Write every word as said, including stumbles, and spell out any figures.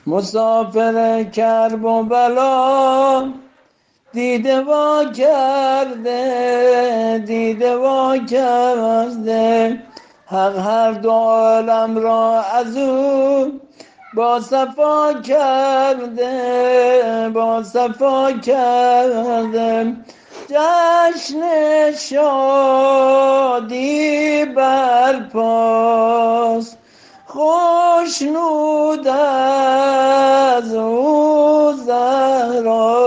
مسافر کرب و بلا دیده وا کرده، دیده وا کرده. حق هر دو عالم را از او با صفا کرده، با صفا کرده. جشن شادی برپاست، خشنود از او زهرا